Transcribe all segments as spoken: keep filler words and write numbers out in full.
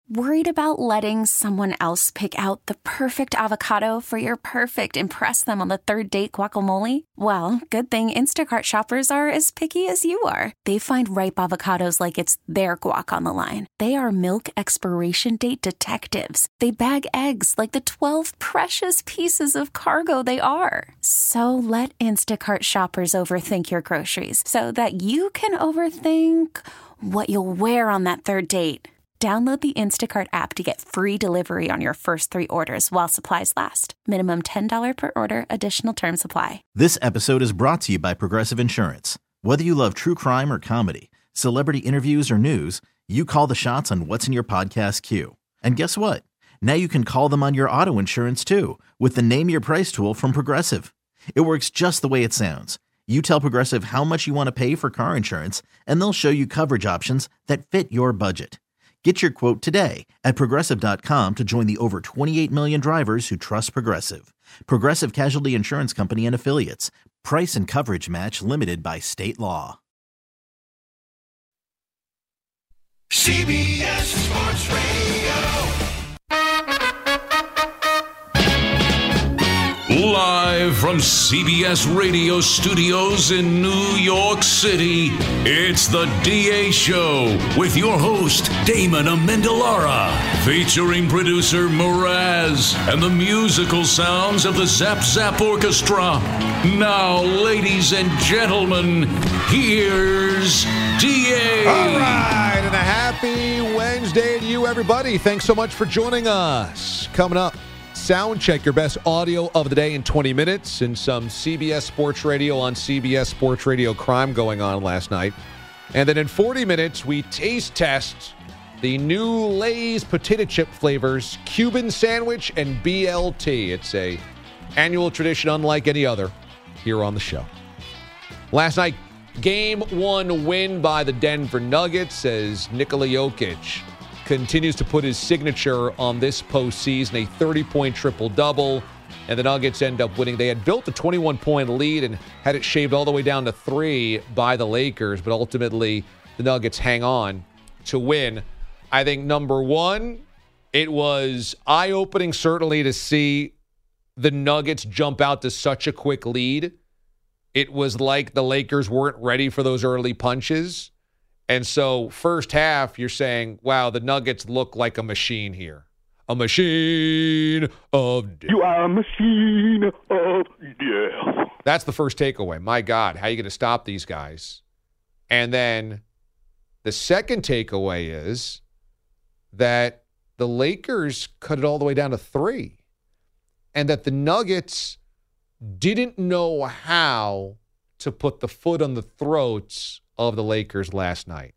Worried about letting someone else pick out the perfect avocado for your perfect impress them on the third date guacamole? Well, good thing Instacart shoppers are as picky as you are. They find ripe avocados like it's their guac on the line. They are milk expiration date detectives. They bag eggs like the twelve precious pieces of cargo they are. So let Instacart shoppers overthink your groceries so that you can overthink what you'll wear on that third date. Download the Instacart app to get free delivery on your first three orders while supplies last. Minimum ten dollars per order. Additional terms apply. This episode is brought to you by Progressive Insurance. Whether you love true crime or comedy, celebrity interviews or news, you call the shots on what's in your podcast queue. And guess what? Now you can call them on your auto insurance too with the Name Your Price tool from Progressive. It works just the way it sounds. You tell Progressive how much you want to pay for car insurance, and they'll show you coverage options that fit your budget. Get your quote today at Progressive dot com to join the over twenty-eight million drivers who trust Progressive. Progressive Casualty Insurance Company and Affiliates. Price and coverage match limited by state law. C B S Sports Radio. Live from C B S Radio Studios in New York City, it's the D A Show with your host, Damon Amendolara, featuring producer Mraz and the musical sounds of the Zap Zap Orchestra. Now, ladies and gentlemen, here's D A. All right, and a happy Wednesday to you, everybody. Thanks so much for joining us. Coming up, sound check, your best audio of the day in twenty minutes, and some C B S Sports Radio on C B S Sports Radio crime going on last night. And then in forty minutes, we taste test the new Lay's potato chip flavors, Cuban sandwich and B L T. It's a annual tradition unlike any other here on the show. Last night, game one win by the Denver Nuggets as Nikola Jokic continues to put his signature on this postseason, a thirty-point triple-double, and the Nuggets end up winning. They had built a twenty-one-point lead and had it shaved all the way down to three by the Lakers, but ultimately the Nuggets hang on to win. I think, number one, it was eye-opening certainly to see the Nuggets jump out to such a quick lead. It was like the Lakers weren't ready for those early punches. And so first half, you're saying, wow, the Nuggets look like a machine here. A machine of death. You are a machine of death. That's the first takeaway. My God, how are you going to stop these guys? And then the second takeaway is that the Lakers cut it all the way down to three. And that the Nuggets didn't know how to put the foot on the throats of the Lakers last night.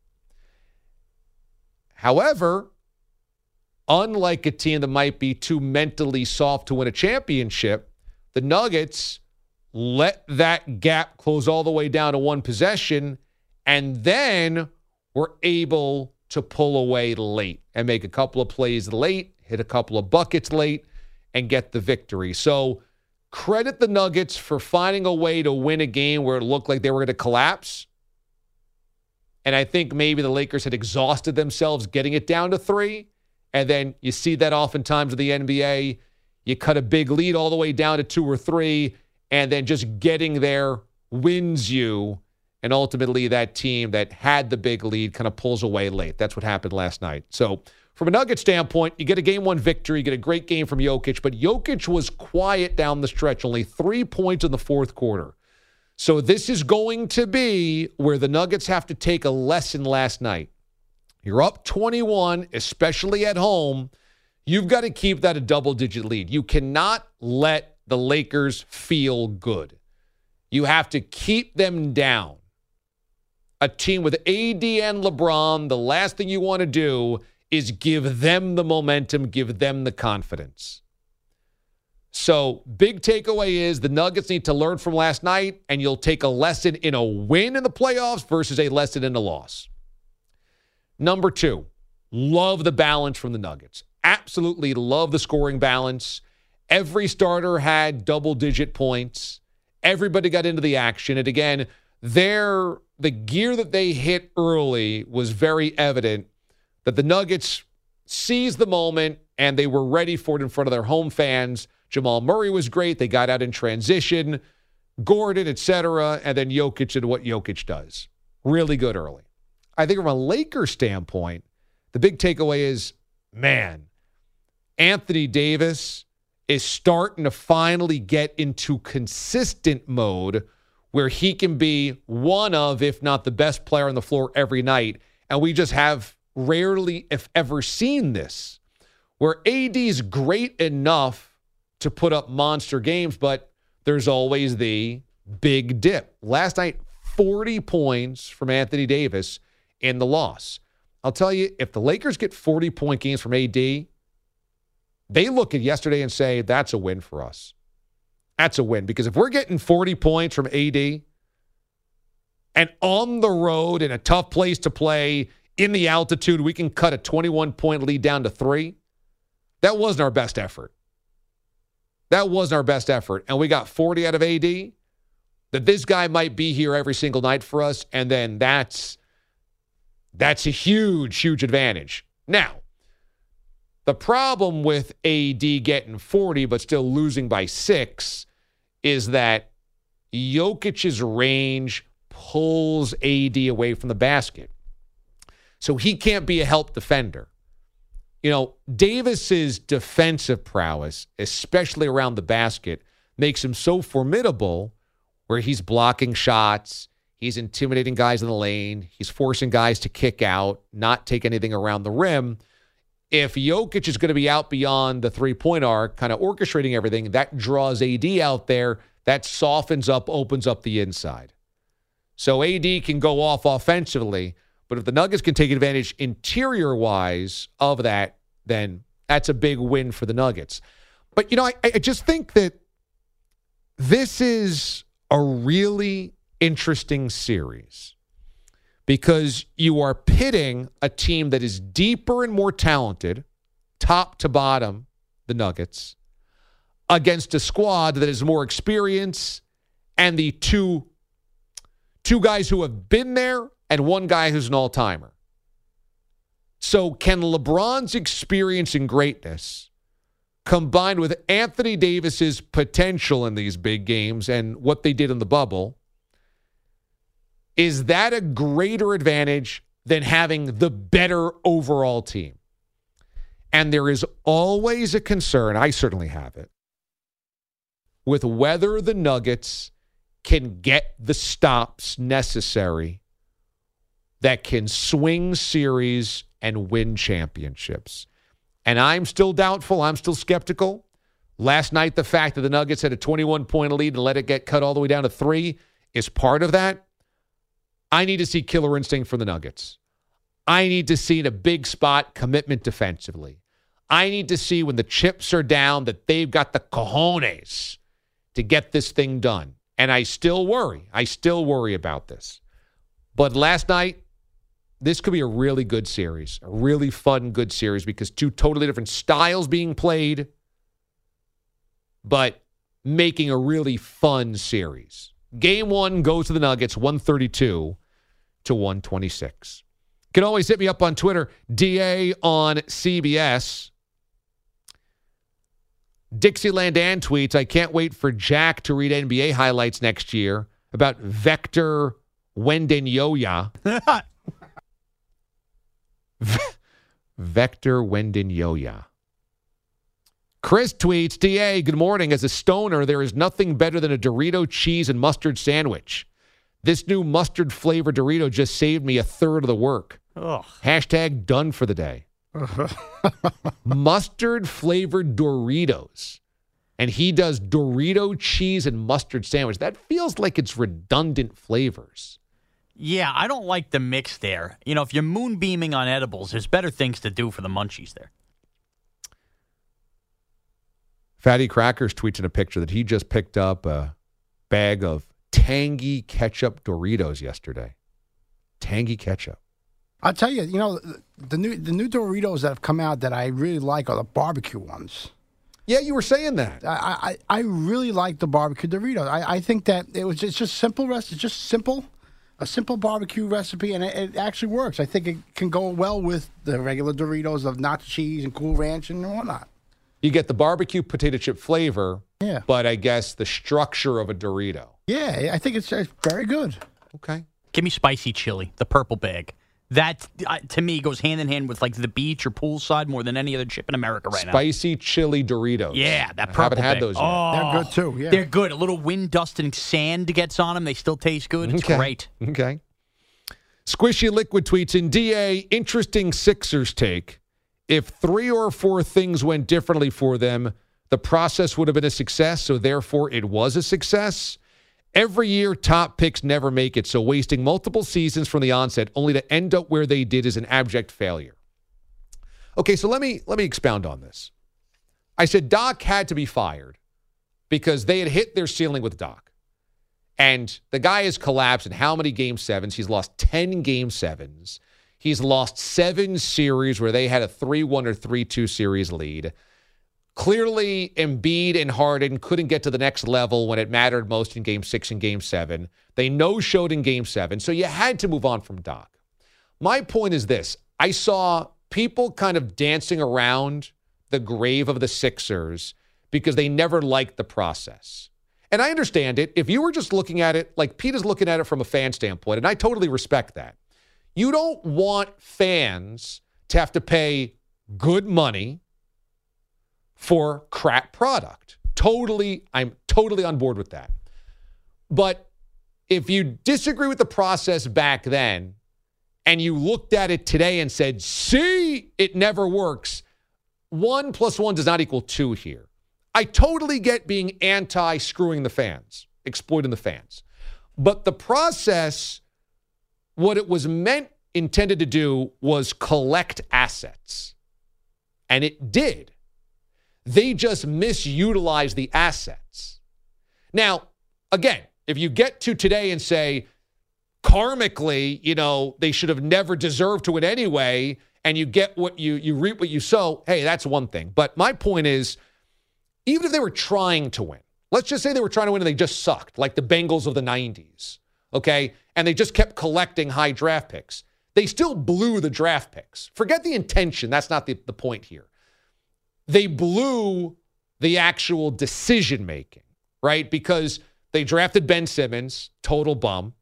However, unlike a team that might be too mentally soft to win a championship, the Nuggets let that gap close all the way down to one possession and then were able to pull away late and make a couple of plays late, hit a couple of buckets late, and get the victory. So credit the Nuggets for finding a way to win a game where it looked like they were going to collapse. And I think maybe the Lakers had exhausted themselves getting it down to three. And then you see that oftentimes in the N B A. You cut a big lead all the way down to two or three, and then just getting there wins you. And ultimately that team that had the big lead kind of pulls away late. That's what happened last night. So from a Nuggets standpoint, you get a game one victory, you get a great game from Jokic, but Jokic was quiet down the stretch, only three points in the fourth quarter. So this is going to be where the Nuggets have to take a lesson last night. You're up twenty-one, especially at home. You've got to keep that a double-digit lead. You cannot let the Lakers feel good. You have to keep them down. A team with A D and LeBron, the last thing you want to do is give them the momentum, give them the confidence. So big takeaway is the Nuggets need to learn from last night, and you'll take a lesson in a win in the playoffs versus a lesson in a loss. Number two, love the balance from the Nuggets. Absolutely love the scoring balance. Every starter had double-digit points. Everybody got into the action. And again, their the gear that they hit early was very evident that the Nuggets seized the moment, and they were ready for it in front of their home fans. Jamal Murray was great. They got out in transition, Gordon, et cetera, and then Jokic did what Jokic does. Really good early. I think from a Lakers standpoint, the big takeaway is, man, Anthony Davis is starting to finally get into consistent mode where he can be one of, if not the best player on the floor every night. And we just have rarely, if ever, seen this, where A D's great enough to put up monster games, but there's always the big dip. Last night, forty points from Anthony Davis in the loss. I'll tell you, if the Lakers get forty-point games from A D, they look at yesterday and say, that's a win for us. That's a win. Because if we're getting forty points from A D and on the road in a tough place to play, in the altitude, we can cut a twenty-one-point lead down to three, that wasn't our best effort. That wasn't our best effort. And we got forty out of A D, that this guy might be here every single night for us, and then that's, that's a huge, huge advantage. Now, the problem with A D getting forty but still losing by six is that Jokic's range pulls A D away from the basket. So he can't be a help defender. You know, Davis's defensive prowess, especially around the basket, makes him so formidable where he's blocking shots, he's intimidating guys in the lane, he's forcing guys to kick out, not take anything around the rim. If Jokic is going to be out beyond the three-point arc, kind of orchestrating everything, that draws A D out there. That softens up, opens up the inside. So A D can go off offensively, but if the Nuggets can take advantage interior-wise of that, then that's a big win for the Nuggets. But, you know, I, I just think that this is a really interesting series because you are pitting a team that is deeper and more talented, top to bottom, the Nuggets, against a squad that has more experience and the two, two guys who have been there and one guy who's an all-timer. So can LeBron's experience and greatness combined with Anthony Davis's potential in these big games and what they did in the bubble, is that a greater advantage than having the better overall team? And there is always a concern, I certainly have it, with whether the Nuggets can get the stops necessary that can swing series and win championships. And I'm still doubtful. I'm still skeptical. Last night, the fact that the Nuggets had a twenty-one-point lead and let it get cut all the way down to three is part of that. I need to see killer instinct from the Nuggets. I need to see in a big spot commitment defensively. I need to see when the chips are down that they've got the cojones to get this thing done. And I still worry. I still worry about this. But last night, this could be a really good series, a really fun, good series because two totally different styles being played, but making a really fun series. Game one goes to the Nuggets, one thirty-two to one twenty-six. You can always hit me up on Twitter, D A on C B S. Dixieland Ann tweets, I can't wait for Jack to read N B A highlights next year about Vector Wendenyoya. Vector Wendenyoya. Chris tweets, D A, good morning. As a stoner, there is nothing better than a Dorito cheese and mustard sandwich. This new mustard-flavored Dorito just saved me a third of the work. Ugh. Hashtag done for the day. Mustard-flavored Doritos. And he does Dorito cheese and mustard sandwich. That feels like it's redundant flavors. Yeah, I don't like the mix there. You know, if you're moonbeaming on edibles, there's better things to do for the munchies there. Fatty Crackers tweets in a picture that he just picked up a bag of tangy ketchup Doritos yesterday. Tangy ketchup. I'll tell you, you know, the new the new Doritos that have come out that I really like are the barbecue ones. Yeah, you were saying that. I I, I really like the barbecue Doritos. I, I think that it was just, it's just simple, rest. It's just simple. a simple barbecue recipe, and it, it actually works. I think it can go well with the regular Doritos of nacho cheese and Cool Ranch and whatnot. You get the barbecue potato chip flavor, yeah. but I guess the structure of a Dorito. Yeah, I think it's, it's very good. Okay. Give me spicy chili, the purple bag. That, uh, to me, goes hand in hand with like the beach or poolside more than any other chip in America right now. Spicy chili Doritos. Yeah, that I purple haven't had bag. those yet. Oh, They're good, too. Yeah. They're good. A little wind dust and sand gets on them. They still taste good. It's okay. great. Okay. Squishy Liquid tweets in D A, interesting Sixers take. If three or four things went differently for them, the process would have been a success, so therefore it was a success. Every year, top picks never make it, so wasting multiple seasons from the onset only to end up where they did is an abject failure. Okay, so let me let me expound on this. I said Doc had to be fired because they had hit their ceiling with Doc. And the guy has collapsed in how many game sevens? He's lost ten game sevens. He's lost seven series where they had a three one or three two series lead. Clearly, Embiid and Harden couldn't get to the next level when it mattered most in game six and game seven. They no-showed in game seven, so you had to move on from Doc. My point is this. I saw people kind of dancing around the grave of the Sixers because they never liked the process. And I understand it. If you were just looking at it, like Pete is looking at it from a fan standpoint, and I totally respect that. You don't want fans to have to pay good money for crap product. Totally, I'm totally on board with that. But if you disagree with the process back then and you looked at it today and said, see, it never works, one plus one does not equal two here. I totally get being anti-screwing the fans, exploiting the fans. But the process, what it was meant, intended to do was collect assets. And it did. They just misutilized the assets. Now, again, if you get to today and say, karmically, you know, they should have never deserved to win anyway, and you get what you, you reap what you sow, hey, that's one thing. But my point is, even if they were trying to win, let's just say they were trying to win and they just sucked, like the Bengals of the nineties, okay? And they just kept collecting high draft picks. They still blew the draft picks. Forget the intention. That's not the, the point here. They blew the actual decision-making, right? Because they drafted Ben Simmons, total bum.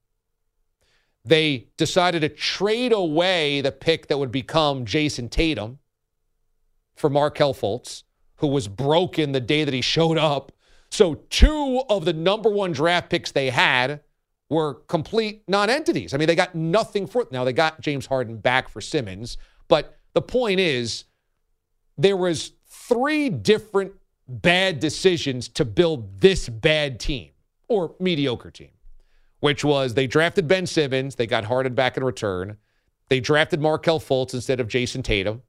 They decided to trade away the pick that would become Jason Tatum for Markelle Fultz, who was broken the day that he showed up. So two of the number one draft picks they had were complete non-entities. I mean, they got nothing for it. Now, they got James Harden back for Simmons. But the point is, there was three different bad decisions to build this bad team, or mediocre team, which was they drafted Ben Simmons. They got Harden back in return. They drafted Markelle Fultz instead of Jason Tatum.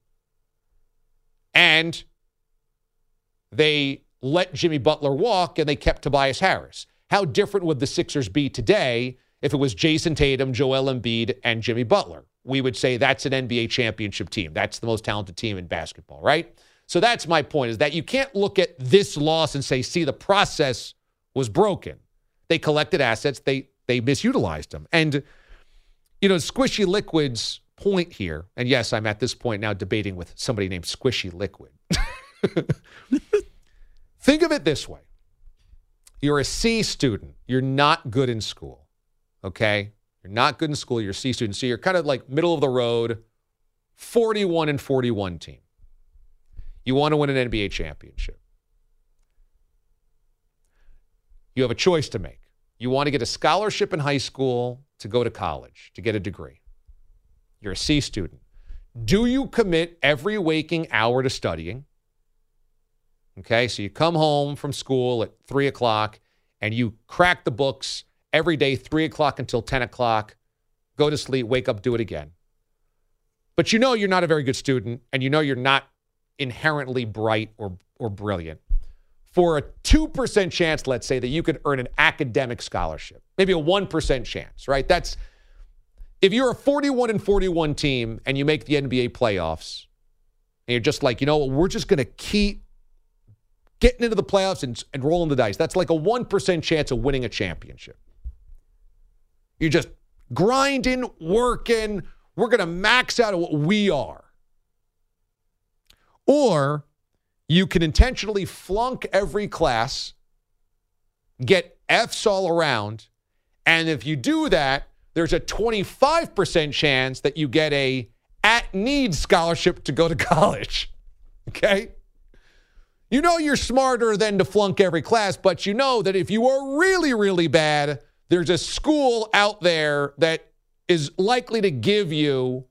And they let Jimmy Butler walk, and they kept Tobias Harris. How different would the Sixers be today if it was Jason Tatum, Joel Embiid, and Jimmy Butler? We would say that's an N B A championship team. That's the most talented team in basketball, right? So that's my point, is that you can't look at this loss and say, see, the process was broken. They collected assets. They they misutilized them. And, you know, Squishy Liquid's point here, and yes, I'm at this point now debating with somebody named Squishy Liquid. Think of it this way. You're a C student. You're not good in school, okay? You're not good in school. You're a C student. So you're kind of like middle of the road, forty-one and forty-one team. You want to win an N B A championship. You have a choice to make. You want to get a scholarship in high school to go to college, to get a degree. You're a C student. Do you commit every waking hour to studying? Okay, so you come home from school at three o'clock and you crack the books every day, three o'clock until ten o'clock, go to sleep, wake up, do it again. But you know you're not a very good student, and you know you're not inherently bright or, or brilliant. For a two percent chance, let's say, that you could earn an academic scholarship, maybe a one percent chance, right? That's, if you're a forty-one and forty-one team and you make the N B A playoffs, and you're just like, you know what, we're just going to keep getting into the playoffs and, and rolling the dice. That's like a one percent chance of winning a championship. You just grinding, working. We're going to max out at what we are. Or you can intentionally flunk every class, get F's all around, and if you do that, there's a twenty-five percent chance that you get a at-need scholarship to go to college. Okay? You know you're smarter than to flunk every class, but you know that if you are really, really bad, there's a school out there that is likely to give you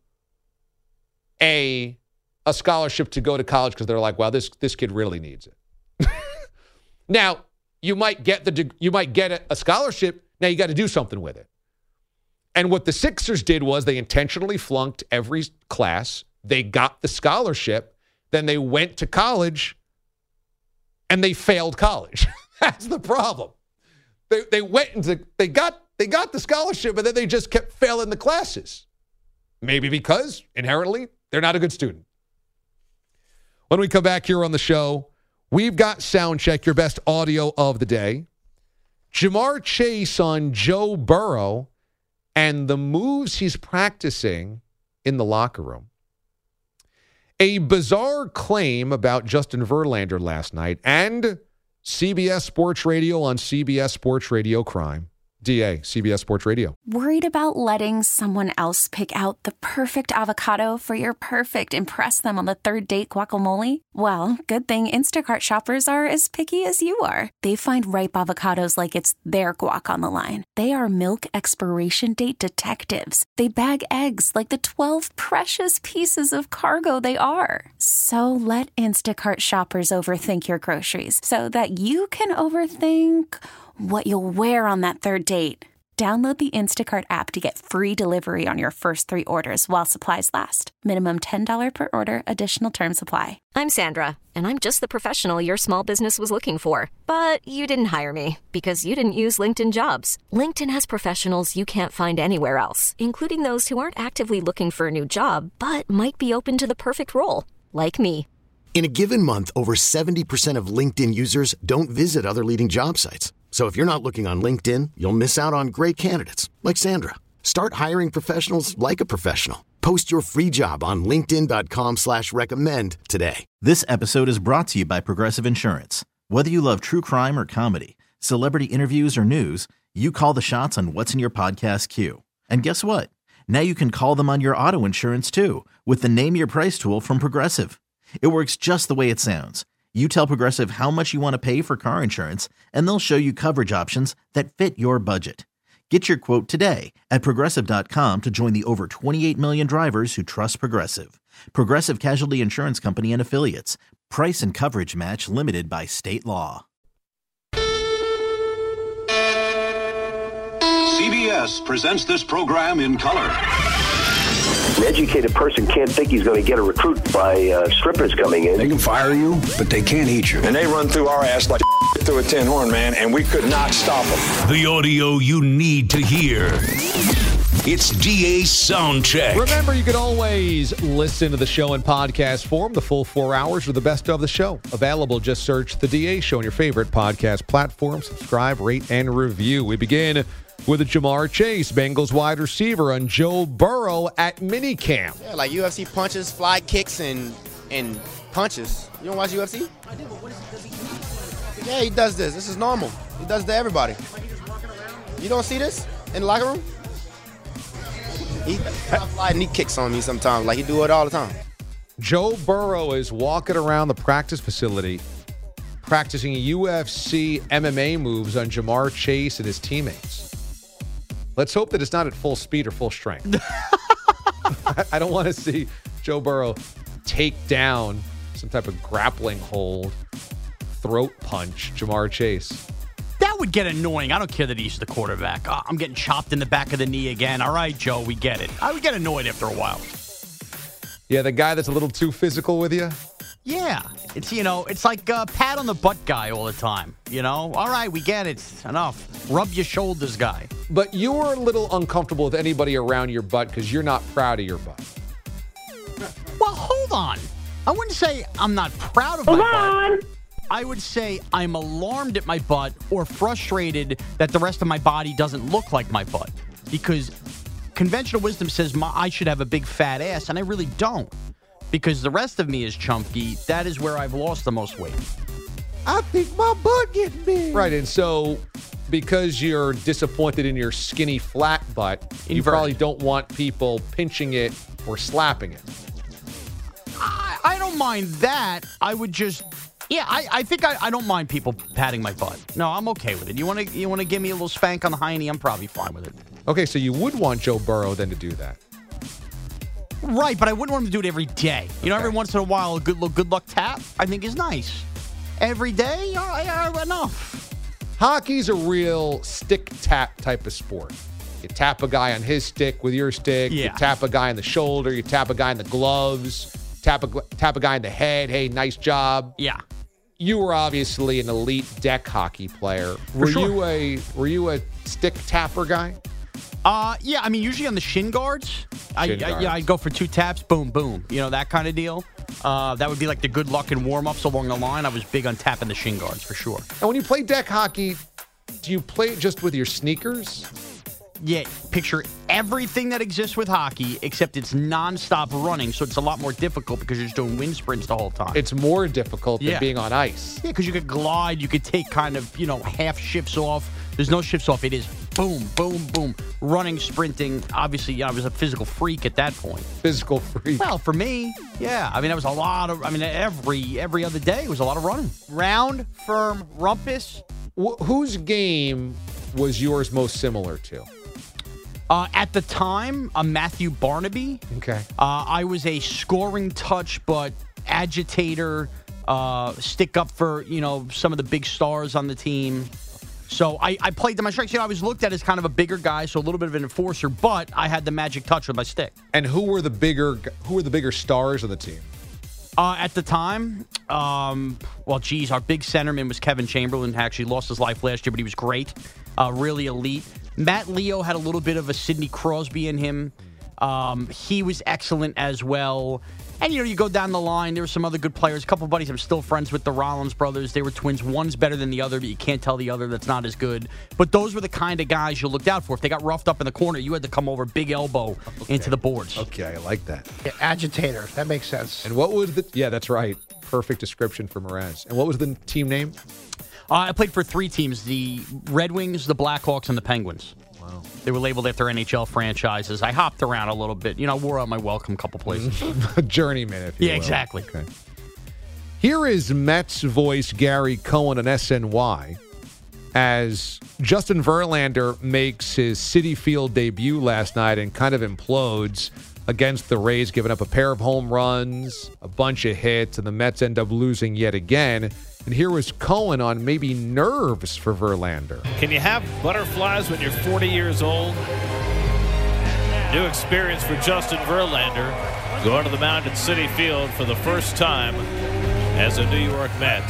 a, a scholarship to go to college because they're like, wow, this, this kid really needs it. Now, you might get the you might get a, a scholarship. Now you got to do something with it. And what the Sixers did was they intentionally flunked every class. They got the scholarship. Then they went to college, and they failed college. That's the problem. They they went into they got they got the scholarship, but then they just kept failing the classes. Maybe because inherently they're not a good student. When we come back here on the show, we've got Soundcheck, your best audio of the day. Ja'Marr Chase on Joe Burrow and the moves he's practicing in the locker room. A bizarre claim about Justin Verlander last night, and C B S Sports Radio on C B S Sports Radio Crime. D A, C B S Sports Radio. Worried about letting someone else pick out the perfect avocado for your perfect impress them on the third date guacamole? Well, good thing Instacart shoppers are as picky as you are. They find ripe avocados like it's their guac on the line. They are milk expiration date detectives. They bag eggs like the twelve precious pieces of cargo they are. So let Instacart shoppers overthink your groceries so that you can overthink what you'll wear on that third date. Download the Instacart app to get free delivery on your first three orders while supplies last. Minimum ten dollars per order. Additional terms apply. I'm Sandra, and I'm just the professional your small business was looking for. But you didn't hire me because you didn't use LinkedIn Jobs. LinkedIn has professionals you can't find anywhere else, including those who aren't actively looking for a new job, but might be open to the perfect role, like me. In a given month, over seventy percent of LinkedIn users don't visit other leading job sites. So if you're not looking on LinkedIn, you'll miss out on great candidates like Sandra. Start hiring professionals like a professional. Post your free job on linkedin dot com slash recommend today. This episode is brought to you by Progressive Insurance. Whether you love true crime or comedy, celebrity interviews or news, you call the shots on what's in your podcast queue. And guess what? Now you can call them on your auto insurance too with the Name Your Price tool from Progressive. It works just the way it sounds. You tell Progressive how much you want to pay for car insurance, and they'll show you coverage options that fit your budget. Get your quote today at Progressive dot com to join the over twenty-eight million drivers who trust Progressive. Progressive Casualty Insurance Company and Affiliates. Price and coverage match limited by state law. C B S presents this program in color. An educated person can't think he's going to get a recruit by uh, strippers coming in. They can fire you, but they can't eat you. And they run through our ass like through a tin horn, man, and we could not stop them. The audio you need to hear. It's D A Soundcheck. Remember, you can always listen to the show in podcast form. The full four hours or the best of the show. Available, just search The D A Show on your favorite podcast platform. Subscribe, rate, and review. We begin with a Ja'Marr Chase, Bengals wide receiver, on Joe Burrow at minicamp. Yeah, like U F C punches, fly kicks, and and punches. You don't watch U F C? I do, but what is he, does he eat? Yeah, he does this. This is normal. He does it to everybody. Like he just walking around? You don't see this in the locker room? He fly knee kicks on me sometimes. Like he do it all the time. Joe Burrow is walking around the practice facility practicing U F C M M A moves on Ja'Marr Chase and his teammates. Let's hope that it's not at full speed or full strength. I don't want to see Joe Burrow take down some type of grappling hold, throat punch Ja'Marr Chase. That would get annoying. I don't care that he's the quarterback. Oh, I'm getting chopped in the back of the knee again. All right, Joe, we get it. I would get annoyed after a while. Yeah, the guy that's a little too physical with you? Yeah. It's, you know, it's like a pat on the butt guy all the time. You know, all right, we get it. Enough. Rub your shoulders guy. But you were a little uncomfortable with anybody around your butt because you're not proud of your butt. Well, hold on. I wouldn't say I'm not proud of my butt. I would say I'm alarmed at my butt or frustrated that the rest of my body doesn't look like my butt. Because conventional wisdom says my, I should have a big fat ass, and I really don't. Because the rest of me is chunky. That is where I've lost the most weight. I think my butt getting big. Right, and so because you're disappointed in your skinny flat butt, you Inverted. probably don't want people pinching it or slapping it. I, I don't mind that. I would just, yeah, I, I think I, I don't mind people patting my butt. No, I'm okay with it. You want to you want to give me a little spank on the hiney? I'm probably fine with it. Okay, so you would want Joe Burrow then to do that. Right, but I wouldn't want him to do it every day. You know, every once in a while, a good little good luck tap, I think, is nice. Every day, uh, uh, enough. Hockey's a real stick tap type of sport. You tap a guy on his stick with your stick. Yeah. You tap a guy on the shoulder. You tap a guy in the gloves. Tap a tap a guy in the head. Hey, nice job. Yeah. You were obviously an elite deck hockey player. Were sure. you a were you a stick tapper guy? Uh, yeah, I mean, usually on the shin guards, I, Shin I, guards. yeah, I'd go for two taps, boom, boom. You know, that kind of deal. Uh, that would be like the good luck and warm-ups along the line. I was big on tapping the shin guards, for sure. And when you play deck hockey, do you play it just with your sneakers? Yeah, picture everything that exists with hockey, except it's nonstop running, so it's a lot more difficult because you're just doing wind sprints the whole time. It's more difficult Yeah. than being on ice. Yeah, because you could glide, you could take kind of, you know, half shifts off. There's no shifts off. It is boom, boom, boom, running, sprinting. Obviously, yeah, I was a physical freak at that point. Physical freak. Well, for me, yeah. I mean, that was a lot of, I mean, every every other day was a lot of running. Round, firm, rumpus. Wh- whose game was yours most similar to? Uh, at the time, a Matthew Barnaby. Okay. Uh, I was a scoring touch, but agitator, uh, stick up for, you know, some of the big stars on the team. So I, I played to my strengths. You know, I was looked at as kind of a bigger guy, so a little bit of an enforcer, but I had the magic touch with my stick. And who were the bigger who were the bigger stars of the team? Uh, at the time, um, well, geez, our big centerman was Kevin Chamberlain. Actually lost his life last year, but he was great. Uh, really elite. Matt Leo had a little bit of a Sidney Crosby in him. Um, he was excellent as well. And, you know, you go down the line, there were some other good players. A couple of buddies I'm still friends with, the Rollins brothers. They were twins. One's better than the other, but you can't tell the other that's not as good. But those were the kind of guys you looked out for. If they got roughed up in the corner, you had to come over big elbow Okay. into the boards. Okay, I like that. Yeah, agitator. That makes sense. And what was the... Yeah, that's right. Perfect description for Mraz. And what was the team name? Uh, I played for three teams, the Red Wings, the Blackhawks, and the Penguins. Wow. They were labeled after N H L franchises. I hopped around a little bit. You know, wore out my welcome couple places. Journeyman, if you Yeah, will. exactly. Okay. Here is Mets voice Gary Cohen on S N Y as Justin Verlander makes his Citi Field debut last night and kind of implodes against the Rays, giving up a pair of home runs, a bunch of hits, and the Mets end up losing yet again. And here was Cohen on maybe nerves for Verlander. Can you have butterflies when you're forty years old? New experience for Justin Verlander, going to the mound at Citi Field for the first time as a New York Met.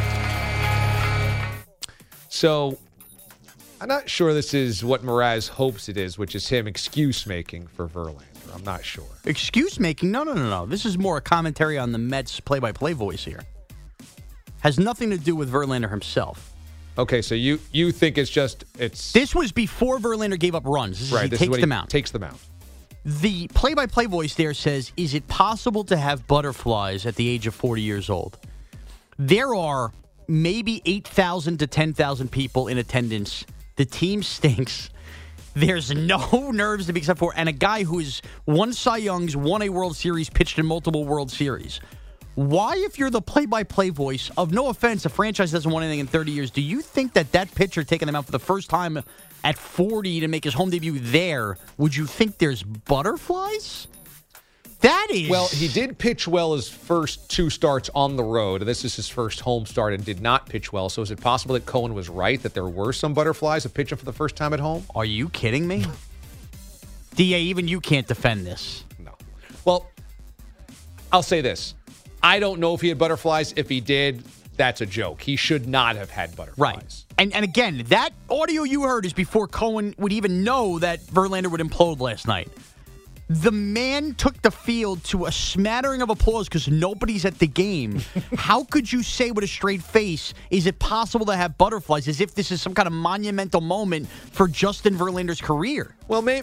So I'm not sure this is what Mraz hopes it is, which is him excuse making for Verlander. I'm not sure. Excuse making? No, no, no, no. This is more a commentary on the Mets play-by-play voice here. Has nothing to do with Verlander himself. Okay, so you you think it's just it's This was before Verlander gave up runs. This is, right. he This takes is what them he out. takes them out. The play-by-play voice there says, is it possible to have butterflies at the age of forty years old? There are maybe eight thousand to ten thousand people in attendance. The team stinks. There's no nerves to be except for, and a guy who's won Cy Youngs, won a World Series, pitched in multiple World Series. Why, if you're the play-by-play voice of, no offense, a franchise doesn't want anything in thirty years, do you think that that pitcher taking them out for the first time at forty to make his home debut there, would you think there's butterflies? That is... Well, he did pitch well his first two starts on the road, and this is his first home start and did not pitch well. So is it possible that Cohen was right, that there were some butterflies of pitching for the first time at home? Are you kidding me? D A, even you can't defend this. No. Well, I'll say this. I don't know if he had butterflies. If he did, that's a joke. He should not have had butterflies. Right. And and again, that audio you heard is before Cohen would even know that Verlander would implode last night. The man took the field to a smattering of applause because nobody's at the game. How could you say with a straight face, is it possible to have butterflies, as if this is some kind of monumental moment for Justin Verlander's career? Well, maybe,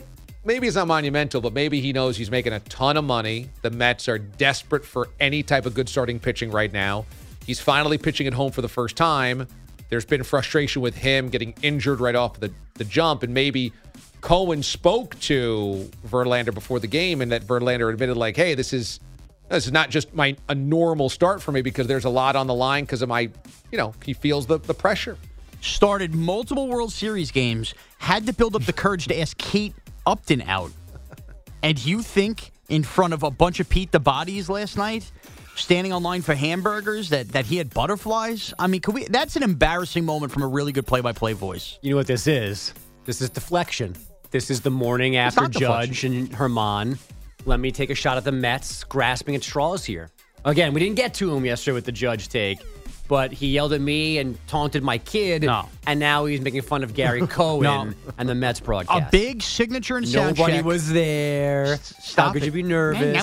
maybe it's not monumental, but maybe he knows he's making a ton of money. The Mets are desperate for any type of good starting pitching right now. He's finally pitching at home for the first time. There's been frustration with him getting injured right off the, the jump, and maybe Cohen spoke to Verlander before the game, and that Verlander admitted, like, hey, this is this is not just my a normal start for me because there's a lot on the line because of my, you know, he feels the, the pressure. Started multiple World Series games, had to build up the courage to ask Kate Upton out. And you think in front of a bunch of Pete the Bodies last night, standing on line for hamburgers, that, that he had butterflies? I mean, could we? That's an embarrassing moment from a really good play-by-play voice. You know what this is? This is deflection. This is the morning after Judge and Herman. Let me take a shot at the Mets grasping at straws here. Again, we didn't get to him yesterday with the Judge take, but he yelled at me and taunted my kid, no. and now he's making fun of Gary Cohen no. and the Mets broadcast. A big signature and sound Nobody check. was there. Stop How could it. you be nervous?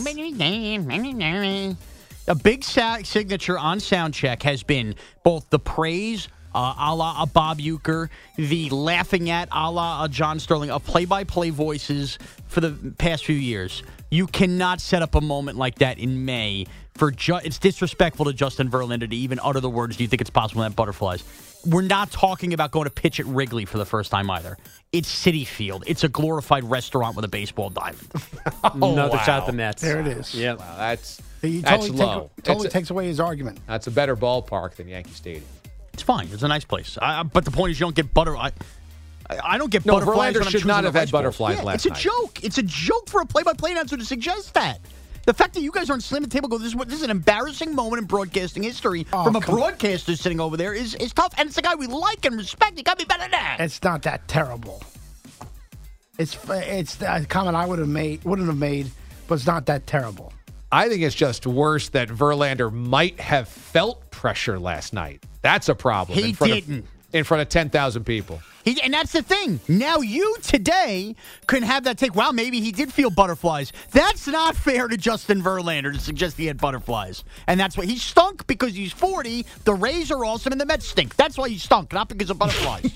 A big sa- signature on sound check has been both the praise, uh, a la a Bob Uecker, the laughing at, a la a John Sterling, of play-by-play voices for the past few years. You cannot set up a moment like that in May. For ju- It's disrespectful to Justin Verlander to even utter the words, do you think it's possible to have butterflies? We're not talking about going to pitch at Wrigley for the first time either. It's Citi Field. It's a glorified restaurant with a baseball diamond. oh, Another wow. shot at the Mets. There it is. Yep. Wow, that's, He that's totally, low. take, totally a, takes away his argument. That's a better ballpark than Yankee Stadium. It's fine. It's a nice place. I, but the point is you don't get butter. I, I don't get No, butterflies. Verlander when I'm should not choosing have the had rice bowls. butterflies yeah, last It's a night. joke. It's a joke for a play-by-play announcer to suggest that. The fact that you guys aren't slamming the table, go, this is, what, this is an embarrassing moment in broadcasting history Oh, from a come on. broadcaster sitting over there is, is tough. And it's a guy we like and respect. He got to be better than that. It's not that terrible. It's it's a comment I would have made, wouldn't have made, but it's not that terrible. I think it's just worse that Verlander might have felt pressure last night. That's a problem. He in front didn't. Of, in front of ten thousand people. He, and that's the thing. Now you today can have that take, wow, maybe he did feel butterflies. That's not fair to Justin Verlander to suggest he had butterflies. And that's why he stunk because he's forty. The Rays are awesome and the Mets stink. That's why he stunk, not because of butterflies.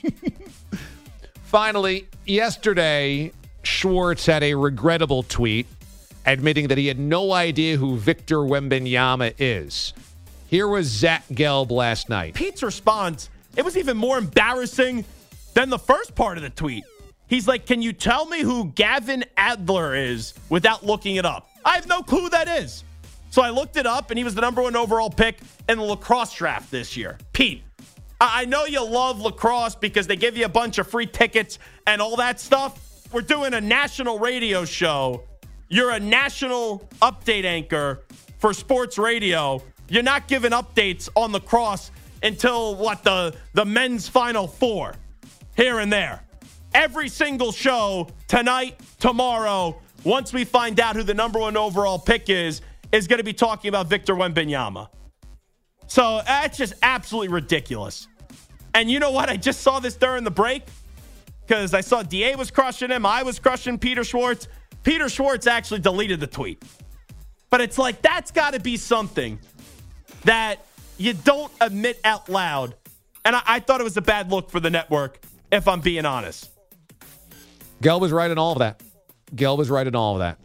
Finally, yesterday, Schwartz had a regrettable tweet admitting that he had no idea who Victor Wembanyama is. Here was Zach Gelb last night. Pete's response, it was even more embarrassing than the first part of the tweet. He's like, can you tell me who Gavin Adler is without looking it up? I have no clue who that is. So I looked it up, and he was the number one overall pick in the lacrosse draft this year. Pete, I know you love lacrosse because they give you a bunch of free tickets and all that stuff. We're doing a national radio show. You're a national update anchor for sports radio. You're not giving updates on lacrosse until, what, the, the men's Final Four here and there. Every single show tonight, tomorrow, once we find out who the number one overall pick is, is going to be talking about Victor Wembanyama. So that's just absolutely ridiculous. And you know what? I just saw this during the break because I saw D A was crushing him. I was crushing Peter Schwartz. Peter Schwartz actually deleted the tweet. But it's like, that's got to be something that you don't admit out loud. And I, I thought it was a bad look for the network, if I'm being honest. Gelb was right in all of that. Gelb was right in all of that.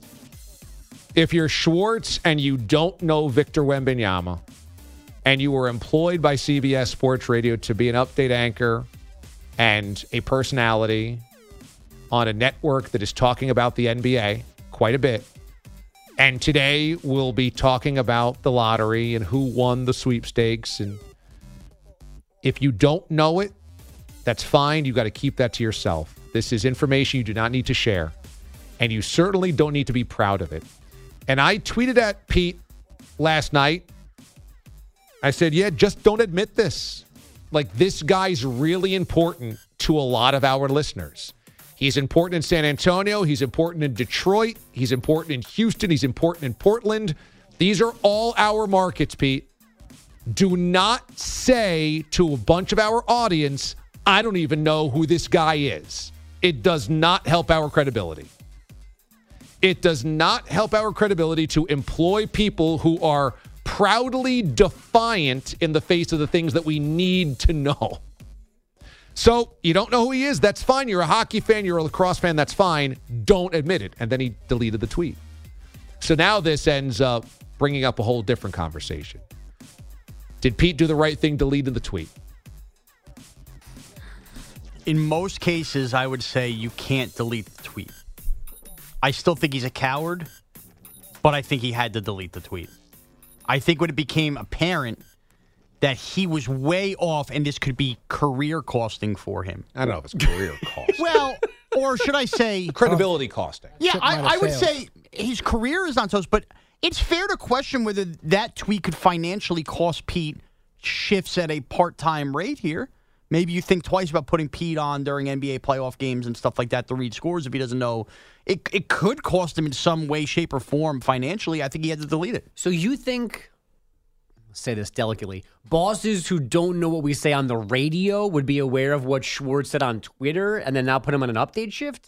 If you're Schwartz and you don't know Victor Wembanyama, and you were employed by C B S Sports Radio to be an update anchor and a personality on a network that is talking about the N B A quite a bit, and today we'll be talking about the lottery and who won the sweepstakes, and if you don't know it, that's fine. You got to keep that to yourself. This is information you do not need to share, and you certainly don't need to be proud of it. And I tweeted at Pete last night. I said, yeah, just don't admit this. Like, this guy's really important to a lot of our listeners. He's important in San Antonio. He's important in Detroit. He's important in Houston. He's important in Portland. These are all our markets, Pete. Do not say to a bunch of our audience, I don't even know who this guy is. It does not help our credibility. It does not help our credibility to employ people who are proudly defiant in the face of the things that we need to know. So you don't know who he is. That's fine. You're a hockey fan. You're a lacrosse fan. That's fine. Don't admit it. And then he deleted the tweet. So now this ends up bringing up a whole different conversation. Did Pete do the right thing deleting the tweet? In most cases, I would say you can't delete the tweet. I still think he's a coward, but I think he had to delete the tweet. I think when it became apparent that he was way off and this could be career costing for him. I don't know if it's career costing. Well, or should I say... Credibility uh, costing. Yeah, I, I would say his career is on toast, but it's fair to question whether that tweet could financially cost Pete shifts at a part-time rate here. Maybe you think twice about putting Pete on during N B A playoff games and stuff like that to read scores if he doesn't know. It it could cost him in some way, shape, or form financially. I think he had to delete it. So you think, let's say this delicately, bosses who don't know what we say on the radio would be aware of what Schwartz said on Twitter and then now put him on an update shift?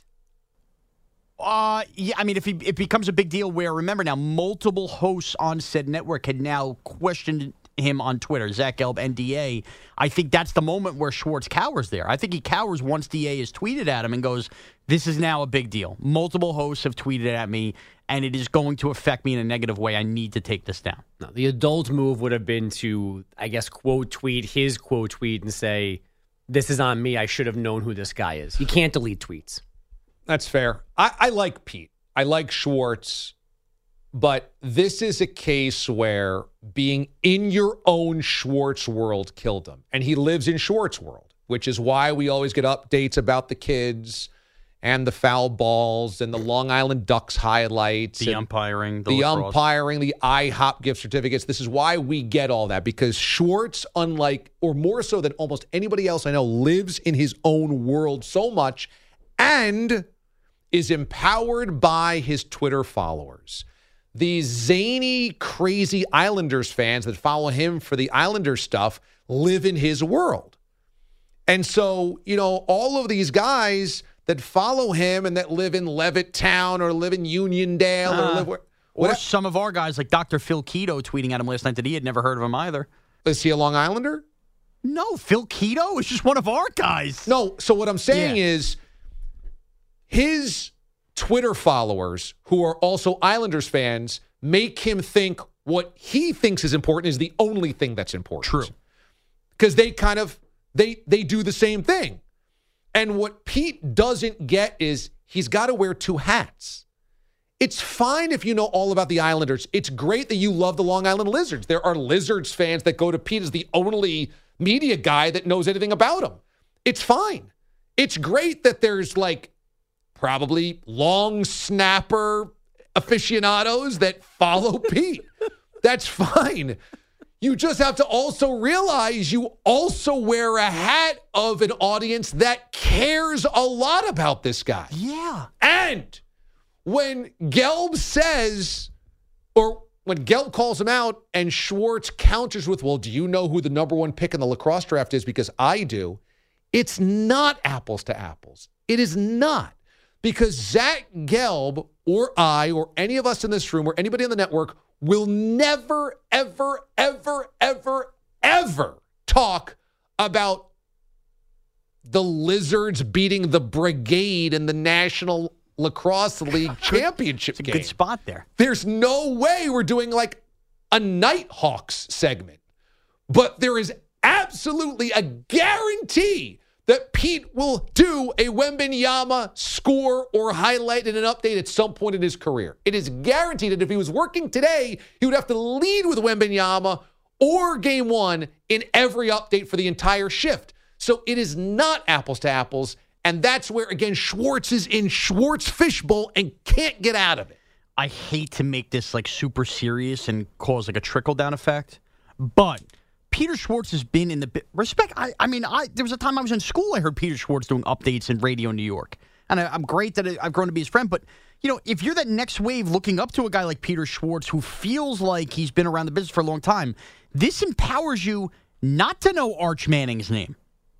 Uh, yeah, I mean, if he, it becomes a big deal where, remember now, multiple hosts on said network had now questioned him on Twitter, Zach Gelb and D A. I think that's the moment where Schwartz cowers there. I think he cowers once D A is tweeted at him and goes, this is now a big deal. Multiple hosts have tweeted at me, and it is going to affect me in a negative way. I need to take this down. No, the adult move would have been to, I guess, quote tweet his quote tweet and say, this is on me. I should have known who this guy is. You can't delete tweets. That's fair. I, I like Pete. I like Schwartz. But this is a case where being in your own Schwartz world killed him. And he lives in Schwartz world, which is why we always get updates about the kids and the foul balls and the Long Island Ducks highlights. The umpiring. The, the lacrosse. umpiring, the I hop gift certificates. This is why we get all that, because Schwartz, unlike, or more so than almost anybody else I know, lives in his own world so much and is empowered by his Twitter followers. These zany, crazy Islanders fans that follow him for the Islanders stuff live in his world. And so, you know, all of these guys that follow him and that live in Levittown or live in Uniondale uh, or live where, or what, some of our guys like Doctor Phil Keto tweeting at him last night that he had never heard of him either. Is he a Long Islander? No, Phil Keto is just one of our guys. No, so what I'm saying yeah. is his Twitter followers who are also Islanders fans make him think what he thinks is important is the only thing that's important. True. Because they kind of, they they do the same thing. And what Pete doesn't get is he's got to wear two hats. It's fine if you know all about the Islanders. It's great that you love the Long Island Lizards. There are Lizards fans that go to Pete as the only media guy that knows anything about them. It's fine. It's great that there's like probably long snapper aficionados that follow Pete. That's fine. You just have to also realize you also wear a hat of an audience that cares a lot about this guy. Yeah. And when Gelb says, or when Gelb calls him out and Schwartz counters with, well, do you know who the number one pick in the lacrosse draft is? Because I do. It's not apples to apples. It is not. Because Zach Gelb or I or any of us in this room or anybody on the network will never, ever, ever, ever, ever talk about the Lizards beating the Brigade in the National Lacrosse League Championship it's a game. Good spot there. There's no way we're doing like a Nighthawks segment. But there is absolutely a guarantee that Pete will do a Wembanyama score or highlight in an update at some point in his career. It is guaranteed that if he was working today, he would have to lead with Wembanyama or game one in every update for the entire shift. So it is not apples to apples. And that's where, again, Schwartz is in Schwartz fishbowl and can't get out of it. I hate to make this like super serious and cause like a trickle-down effect, but Peter Schwartz has been in the respect. I, I mean, I there was a time I was in school. I heard Peter Schwartz doing updates in radio in New York, and I, I'm great that I've grown to be his friend. But you know, if you're that next wave looking up to a guy like Peter Schwartz, who feels like he's been around the business for a long time, this empowers you not to know Arch Manning's name,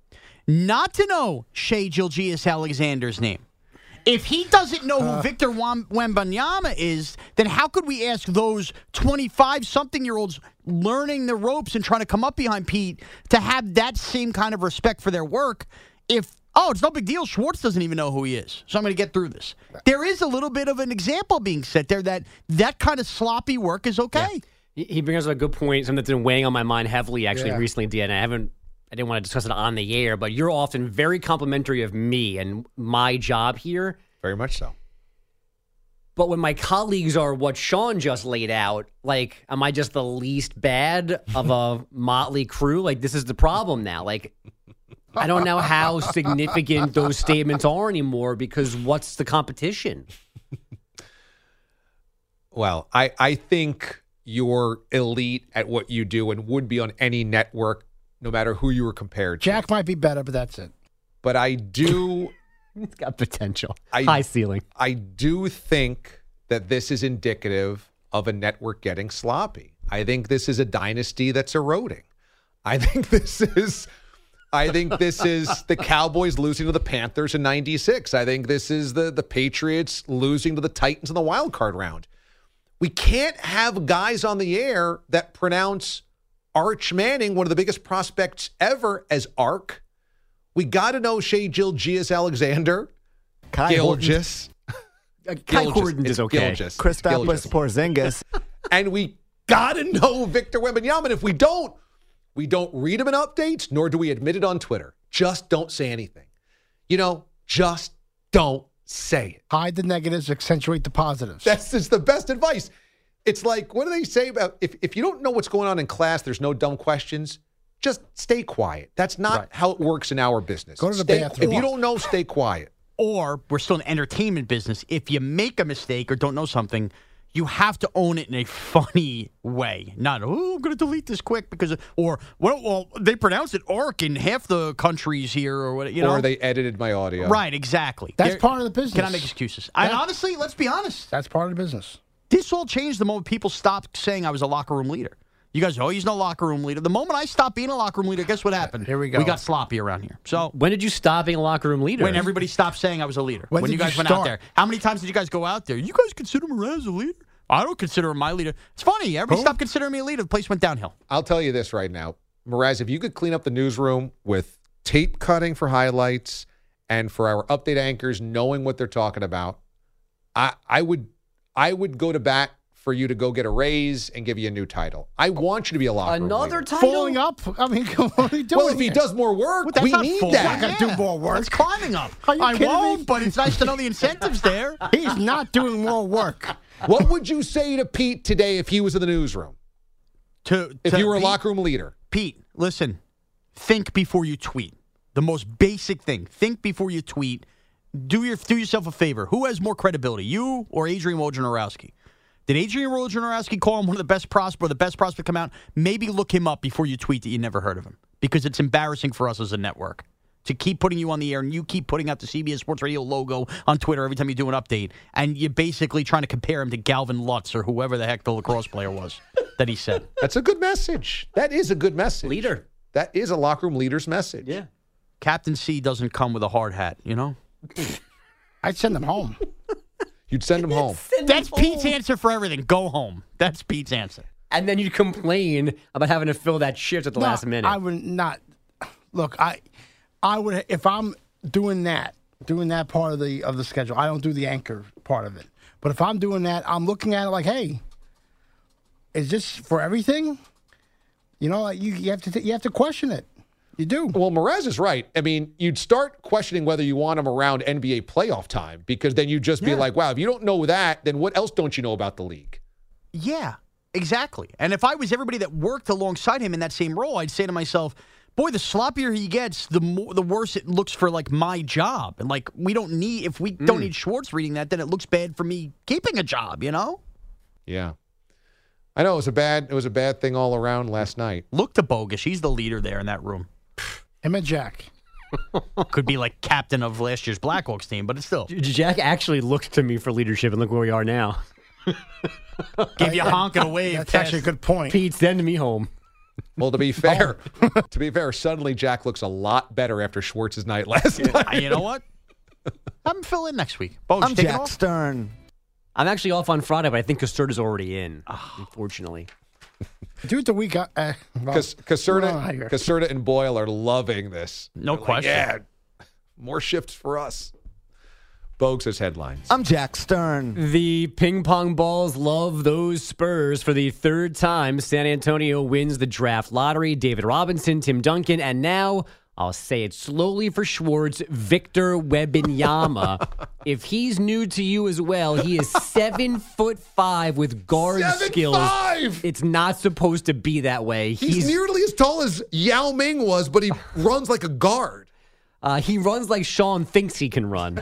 not to know Shai Gilgeous-Alexander's name. If he doesn't know who uh, Victor Wembanyama is, then how could we ask those twenty-five-something-year-olds learning the ropes and trying to come up behind Pete to have that same kind of respect for their work? if, oh, it's no big deal, Schwartz doesn't even know who he is, so I'm going to get through this. There is a little bit of an example being set there that that kind of sloppy work is okay. Yeah. He brings up a good point, something that's been weighing on my mind heavily actually Yeah. recently, Dan. I haven't, I didn't want to discuss it on the air, but you're often very complimentary of me and my job here. Very much so. But when my colleagues are what Sean just laid out, like, am I just the least bad of a motley crew? Like, this is the problem now. Like, I don't know how significant those statements are anymore because what's the competition? Well, I, I think you're elite at what you do and would be on any network, no matter who you were compared to. Jack might be better, but that's it. But I do... It's got potential. I, High ceiling. I do think that this is indicative of a network getting sloppy. I think this is a dynasty that's eroding. I think this is... I think this is the Cowboys losing to the Panthers in ninety-six. I think this is the, the Patriots losing to the Titans in the wild card round. We can't have guys on the air that pronounce Arch Manning, one of the biggest prospects ever, as Ark. We got to know Shea Gilgeous-Alexander. Kai Gilgeous. Kai Horton is okay. Gilgeous. Kristaps Porzingis. And we got to know Victor Wembanyama. If we don't, we don't read him in updates, nor do we admit it on Twitter. Just don't say anything. You know, just don't say it. Hide the negatives, accentuate the positives. That's just the best advice. It's like, what do they say about if, if you don't know what's going on in class, there's no dumb questions. Just stay quiet. That's not Right. how it works in our business. Go to the Stay- bathroom. If you don't know, stay quiet. Or we're still in entertainment business. If you make a mistake or don't know something, you have to own it in a funny way. Not, oh, I'm going to delete this quick because, of, or, well, well, they pronounce it Ark in half the countries here or what, you know. Or they edited my audio. Right, exactly. That's They're- part of the business. Cannot make excuses. And That- honestly, let's be honest. That's part of the business. This all changed the moment people stopped saying I was a locker room leader. You guys, oh, he's no locker room leader. The moment I stopped being a locker room leader, guess what happened? Here we go. We got sloppy around here. So When did you stop being a locker room leader? when everybody stopped saying I was a leader. When When, did you guys you went out start? there. How many times did you guys go out there? You guys consider Mraz a leader? I don't consider him my leader. It's funny. Everybody Who? stopped considering me a leader. The place went downhill. I'll tell you this right now. Mraz, if you could clean up the newsroom with tape cutting for highlights and for our update anchors knowing what they're talking about, I, I would I would go to bat for you to go get a raise and give you a new title. I want you to be a locker room Another leader. title? Falling up? I mean, what are you doing Well, if he here? does more work, Well, that's we not need full. that. I gotta do more work. It's climbing up. Are you I kidding won't, me? but it's nice to know the incentives there. He's not doing more work. What would you say to Pete today if he was in the newsroom? To, If to you were a Pete- locker room leader? Pete, listen, think before you tweet. The most basic thing. Think before you tweet. Do your do yourself a favor. Who has more credibility, you or Adrian Wojnarowski? Did Adrian Wojnarowski call him one of the best prospects or the best prospect come out? Maybe look him up before you tweet that you never heard of him, because it's embarrassing for us as a network to keep putting you on the air and you keep putting out the C B S Sports Radio logo on Twitter every time you do an update, and you're basically trying to compare him to Galvin Lutz or whoever the heck the lacrosse player was that he said. That's a good message. That is a good message. Leader. That is a locker room leader's message. Yeah. Captain C doesn't come with a hard hat, you know? I'd send him home. You'd send him home. That's Pete's answer for everything. Go home. That's Pete's answer. And then you complain about having to fill that shift at the No, last minute. I would not. Look, I, I would if I'm doing that, doing that part of the of the schedule. I don't do the anchor part of it. But if I'm doing that, I'm looking at it like, hey, is this for everything? You know, you you have to t- you have to question it. You do. Well, Mraz is right. I mean, you'd start questioning whether you want him around N B A playoff time, because then you'd just be Yeah. like, wow, if you don't know that, then what else don't you know about the league? Yeah, exactly. And if I was everybody that worked alongside him in that same role, I'd say to myself, boy, the sloppier he gets, the more, the worse it looks for, like, my job. And, like, we don't need, if we don't need Schwartz reading that, then it looks bad for me keeping a job, you know? Yeah. I know it was a bad it was a bad thing all around last night. Look to Bogus. He's the leader there in that room. Him and Jack. Could be like captain of last year's Blackhawks team, but it's still. Jack actually looked to me for leadership, and look where we are now. Give you a honk and a wave. That's actually a good point. Pete, send me home. Well, to be fair, to be fair, suddenly Jack looks a lot better after Schwartz's night last night. You know what? I'm fill in next week. Bogus, I'm take it Jack off? Stern. I'm actually off on Friday, but I think Caserta's already in, unfortunately. Do it the week. Uh, well, Because Caserta, well, here. Caserta and Boyle are loving this. No They're like, question. yeah, More shifts for us. Bogue says headlines. I'm Jack Stern. The ping pong balls love those Spurs. For the third time, San Antonio wins the draft lottery. David Robinson, Tim Duncan, and now, I'll say it slowly for Schwartz, Victor Wembanyama. If he's new to you as well, he is seven foot five with guard Seven skills. five! It's not supposed to be that way. He's, He's nearly as tall as Yao Ming was, but he runs like a guard. Uh, he runs like Sean thinks he can run.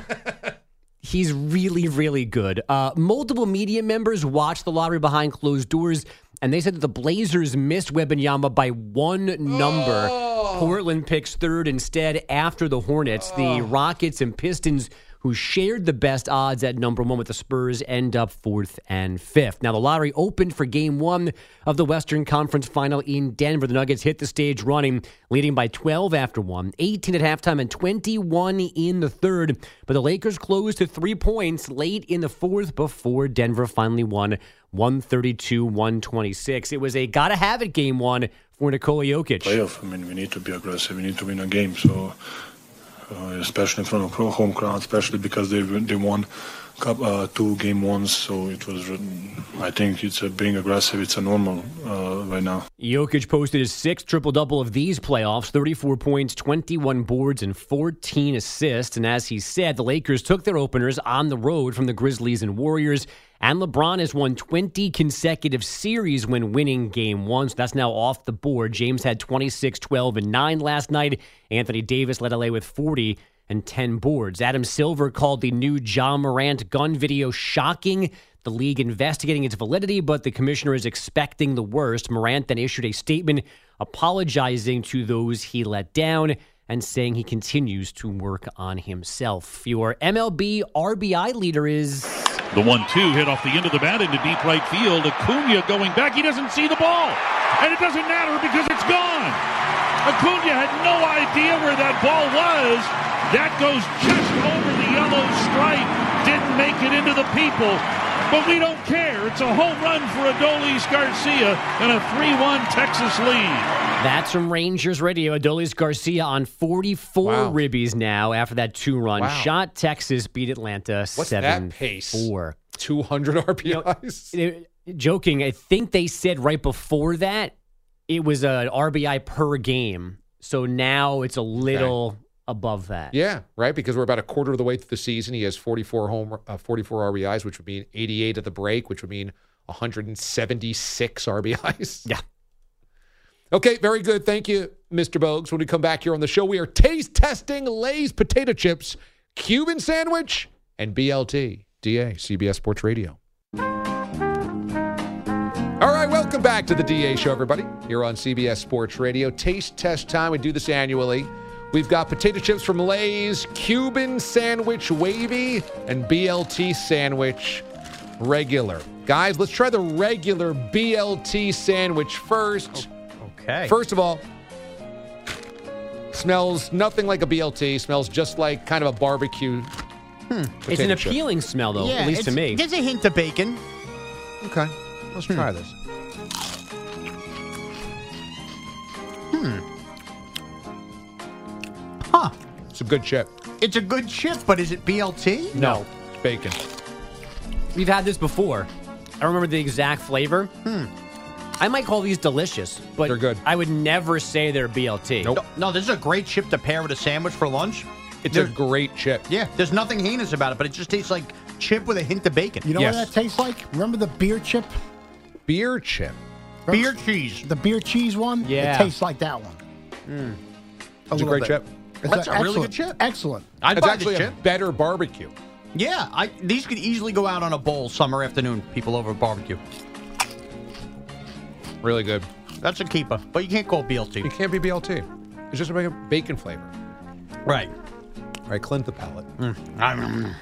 He's really, really good. Uh, multiple media members watched the lottery behind closed doors, and they said that the Blazers missed Wembanyama by one number. Oh. Portland picks third instead after the Hornets. Oh. The Rockets and Pistons, who shared the best odds at number one with the Spurs, end up fourth and fifth. Now, the lottery opened for game one of the Western Conference Final in Denver. The Nuggets hit the stage running, leading by twelve after one, eighteen at halftime, and twenty-one in the third. But the Lakers closed to three points late in the fourth before Denver finally won one thirty-two one twenty-six. It was a gotta-have-it game one for Nikola Jokic. Playoff, I mean, we need to be aggressive. We need to win a game, so... Uh, especially in front of home crowd, especially because they they won uh, two game ones. So it was, I think it's a, being aggressive. It's a normal uh, right now. Jokic posted his sixth triple-double of these playoffs, thirty-four points, twenty-one boards, and fourteen assists. And as he said, the Lakers took their openers on the road from the Grizzlies and Warriors. And LeBron has won twenty consecutive series when winning game one, so that's now off the board. James had twenty-six, twelve, and nine last night. Anthony Davis led L A with forty and ten boards. Adam Silver called the new Ja Morant gun video shocking. The league investigating its validity, but the commissioner is expecting the worst. Morant then issued a statement apologizing to those he let down and saying he continues to work on himself. Your M L B R B I leader is... The one two hit off the end of the bat into deep right field. Acuna going back. He doesn't see the ball. And it doesn't matter because it's gone. Acuna had no idea where that ball was. That goes just over the yellow stripe. Didn't make it into the people. But we don't care. It's a home run for Adolis Garcia and a three one Texas lead. That's from Rangers Radio. Adolis Garcia on forty-four wow. ribbies now after that two-run wow. shot. Texas beat Atlanta What's seven that pace? four. two hundred R P Is? You know, joking, I think they said right before that it was an R B I per game. So now it's a little okay. above that. Yeah, right, because we're about a quarter of the way through the season. He has forty-four home, uh, forty-four R B Is, which would mean eighty-eight at the break, which would mean one hundred seventy-six R B Is. Yeah. Okay, very good. Thank you, Mister Bogues. When we come back here on the show, we are taste testing Lay's potato chips, Cuban sandwich, and B L T. D A, C B S Sports Radio. All right, welcome back to the D A Show, everybody. Here on C B S Sports Radio. Taste test time. We do this annually. We've got potato chips from Lay's, Cuban sandwich wavy, and B L T sandwich regular. Guys, let's try the regular B L T sandwich first. Okay. First of all, smells nothing like a B L T. Smells just like kind of a barbecue. Hmm. It's an appealing chip. smell, though, yeah, at least to me. There's a hint of bacon. Okay. Let's hmm. try this. Hmm. Huh. It's a good chip. It's a good chip, but is it B L T? No. It's bacon. We've had this before. I don't remember the exact flavor. Hmm. I might call these delicious, but they're good. I would never say they're B L T. Nope. No, no, this is a great chip to pair with a sandwich for lunch. It's there's, a great chip. Yeah, there's nothing heinous about it, but it just tastes like chip with a hint of bacon. You know yes. what that tastes like? Remember the beer chip? Beer chip? Remember beer cheese. The beer cheese one? Yeah. It tastes like that one. Mm. A it's a great bit. chip. It's That's a, a really good chip. Excellent. I'd it's buy actually this a chip. better barbecue. Yeah, I, these could easily go out on a bowl summer afternoon. People over at barbecue. Really good. That's a keeper, but you can't call it B L T. It can't be B L T. It's just a bacon flavor. Right. All right, cleanse the palate. Mm.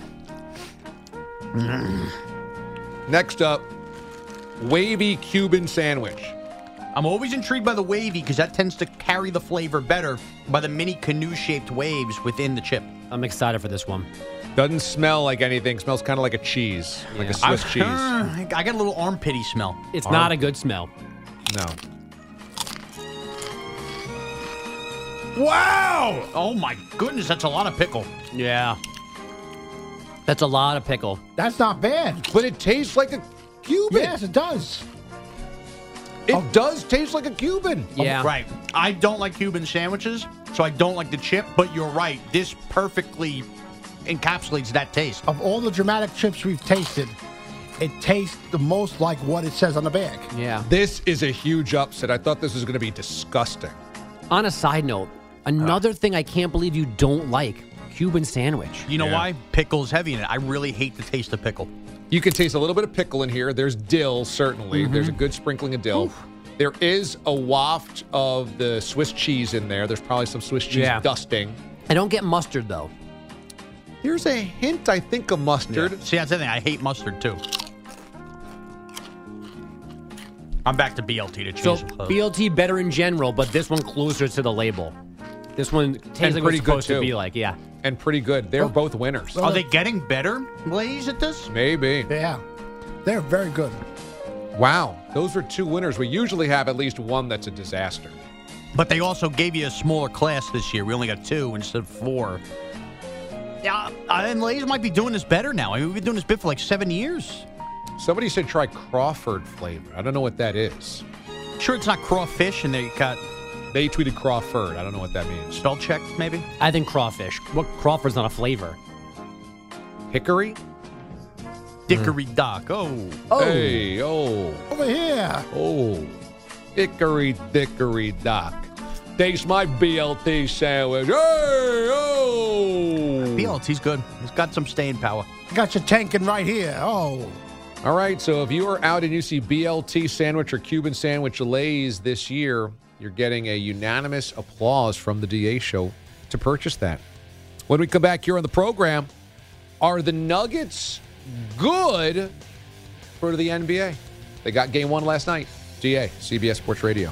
Mm. Next up, wavy Cuban sandwich. I'm always intrigued by the wavy because that tends to carry the flavor better by the mini canoe-shaped waves within the chip. I'm excited for this one. Doesn't smell like anything. Smells kind of like a cheese, yeah. like a Swiss I, cheese. Uh, I got a little armpity smell. It's Arm- not a good smell. No. Wow! Oh, my goodness, that's a lot of pickle. Yeah. That's a lot of pickle. That's not bad. But it tastes like a Cuban. Yes, it does. It oh. does taste like a Cuban. Yeah. Oh, right. I don't like Cuban sandwiches, so I don't like the chip, but you're right. This perfectly encapsulates that taste. Of all the dramatic chips we've tasted, it tastes the most like what it says on the bag. Yeah. This is a huge upset. I thought this was going to be disgusting. On a side note, another uh. thing I can't believe you don't like, Cuban sandwich. You know yeah. why? Pickle's heavy in it. I really hate the taste of pickle. You can taste a little bit of pickle in here. There's dill, certainly. Mm-hmm. There's a good sprinkling of dill. Oof. There is a waft of the Swiss cheese in there. There's probably some Swiss cheese yeah. dusting. I don't get mustard, though. There's a hint, I think, of mustard. Yeah. See, that's the thing. I hate mustard, too. I'm back to B L T to cheese. So, B L T better in general, but this one closer to the label. This one tastes like what it's supposed to be like, yeah. And pretty good. They're oh. both winners. Are they getting better, Blaze, at this? Maybe. Yeah. They're very good. Wow. Those are two winners. We usually have at least one that's a disaster. But they also gave you a smaller class this year. We only got two instead of four. Yeah, and Lay's might be doing this better now. I mean, we've been doing this bit for like seven years. Somebody said try Crawford flavor. I don't know what that is. Sure it's not crawfish and they got... They tweeted Crawford. I don't know what that means. Spell check, maybe? I think crawfish. What Crawford's not a flavor. Hickory? Dickory mm. Dock. Oh. oh. Hey, oh. Over here. Oh. Hickory Dickory Dock. Taste my B L T sandwich. Hey, oh. B L T's good. It's got some staying power. Got your tanking right here. Oh. All right, so if you are out and you see B L T sandwich or Cuban sandwich Lay's this year, you're getting a unanimous applause from the D A show to purchase that. When we come back here on the program, are the Nuggets good for the N B A? They got game one last night. D A, C B S Sports Radio.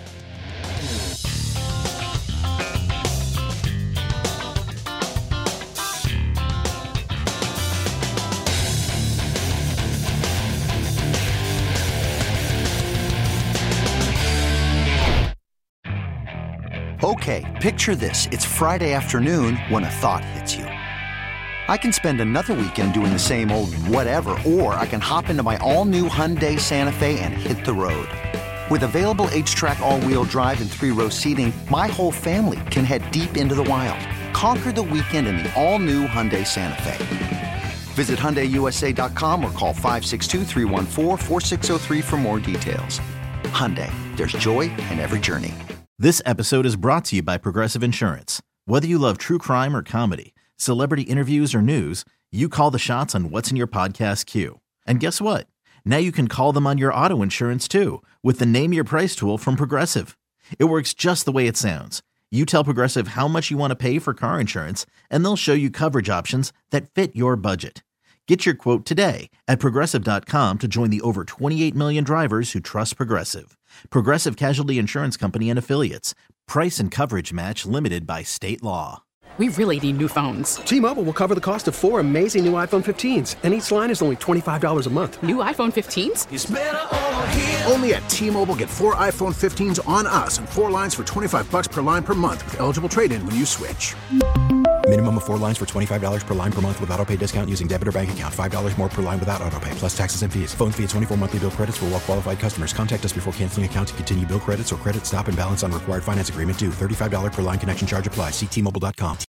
Okay, picture this. It's Friday afternoon when a thought hits you. I can spend another weekend doing the same old whatever, or I can hop into my all-new Hyundai Santa Fe and hit the road. With available H-Track all-wheel drive and three-row seating, my whole family can head deep into the wild. Conquer the weekend in the all-new Hyundai Santa Fe. Visit Hyundai U S A dot com or call five six two, three one four, four six zero three for more details. Hyundai, there's joy in every journey. This episode is brought to you by Progressive Insurance. Whether you love true crime or comedy, celebrity interviews or news, you call the shots on what's in your podcast queue. And guess what? Now you can call them on your auto insurance too with the Name Your Price tool from Progressive. It works just the way it sounds. You tell Progressive how much you want to pay for car insurance, and they'll show you coverage options that fit your budget. Get your quote today at Progressive dot com to join the over twenty-eight million drivers who trust Progressive. Progressive Casualty Insurance Company and Affiliates. Price and coverage match limited by state law. We really need new phones. T-Mobile will cover the cost of four amazing new iPhone fifteens, and each line is only twenty-five dollars a month. New iPhone fifteens? It's better over here. Only at T-Mobile, get four iPhone fifteens on us and four lines for twenty-five bucks per line per month with eligible trade-in when you switch. Minimum of four lines for twenty-five dollars per line per month with autopay discount using debit or bank account. five dollars more per line without autopay, plus taxes and fees. Phone fee at twenty-four monthly bill credits for well-qualified customers. Contact us before canceling account to continue bill credits or credit stop and balance on required finance agreement due. thirty-five dollars per line connection charge applies. See T Mobile dot com.